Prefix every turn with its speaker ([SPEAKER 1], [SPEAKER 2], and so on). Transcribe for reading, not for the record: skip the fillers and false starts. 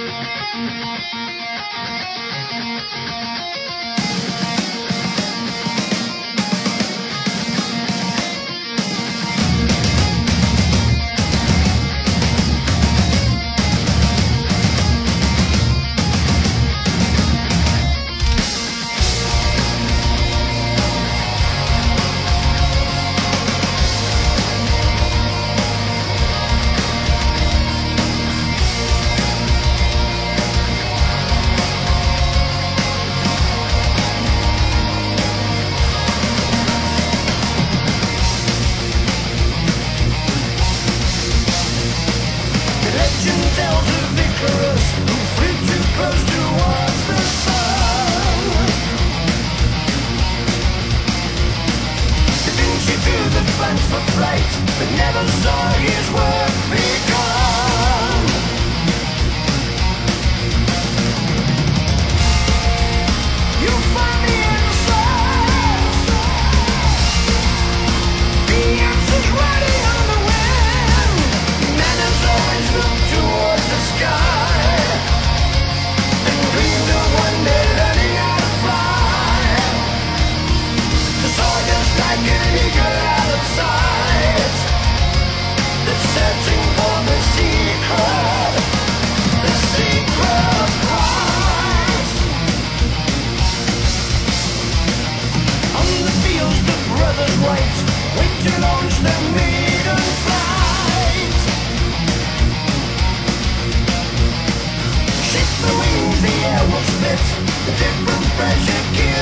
[SPEAKER 1] But never saw his work begun. You'll find me inside. The answer's riding on the wind. Man has always looked towards the sky and dreamed of one day learning how to fly. To soar just like an eagle out of sight, searching for the secret of Christ. On the fields the brothers wait to launch the maiden flight. Shift the wings, the air will split, the different pressure kills.